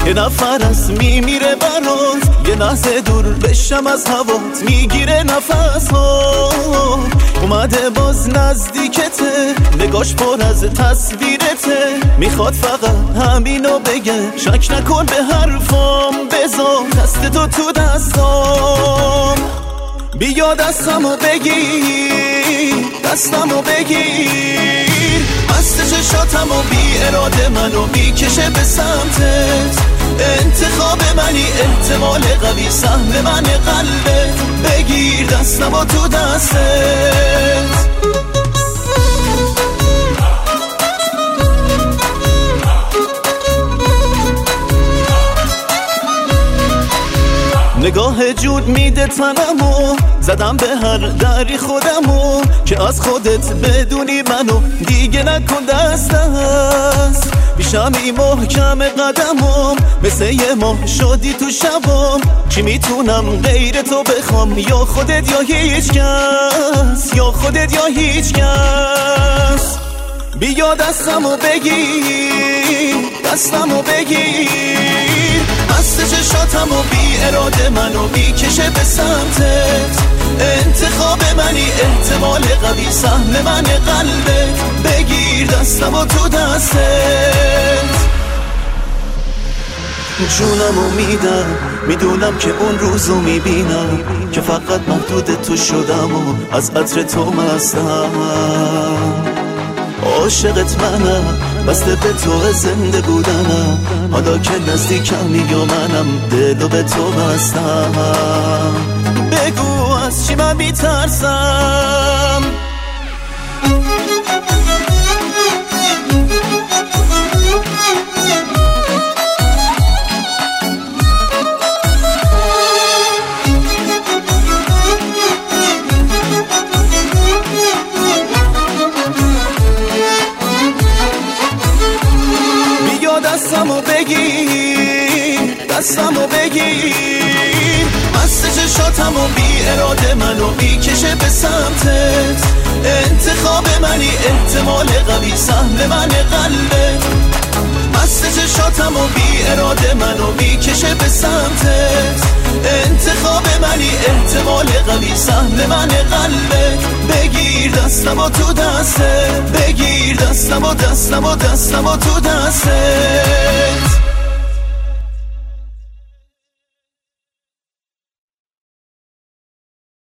یه نفر از میمیره برات، یه لحظه دور بشم از هوات میگیره نفس ها. اومده باز نزدیکته، نگاش پر از تصویرته، میخواد فقط همینو بگه، شک نکن به حرفام، بذار دست تو دستام. بیا دستمو بگیر، دستمو بگیر، مست چشاتمو بی اراده منو میکشه به سمتت. انتخاب منی، احتمال قوی سهم من قلبت. بگیر دستمو تو دستت. نگاه جود میده تنمو، زدم به هر دری خودمو، که از خودت بدونی منو دیگه نکن دست دست. بیشمی محکم قدمم، مثل یه ماه شدی تو شبام. چی میتونم غیر تو بخوام، یا خودت یا هیچ کس، یا خودت یا هیچ کس. بیا دستمو بگیر، دستمو بگیر، مست چشاتمو بی اراده منو میکشه به سمتت. انتخاب منی، احتمال قوی سهم من قلبت. بگیر دستمو تو دستت. جونمو میدم، میدونم که اون روزو میبینم که فقط محدود تو شدم و از عطر تو مستم. عاشقت منم، بسته به تو زنده بودنم، حالا که نزدیکمی یا منم دلو به تو بستم. بگو از چی من میترسم. دستمو بگیر، دستمو بگیر، مست چشاتمو بی اراده منو میکشه به سمتت. انتخاب منی، احتمال قوی سهم من قلبت. مست چشاتمو بی اراده منو میکشه به سمتت. انتخاب منی، احتمال قوی سهم من قلبت. بگیر دستمو تو دستت. بگیر دستمو تو دستت.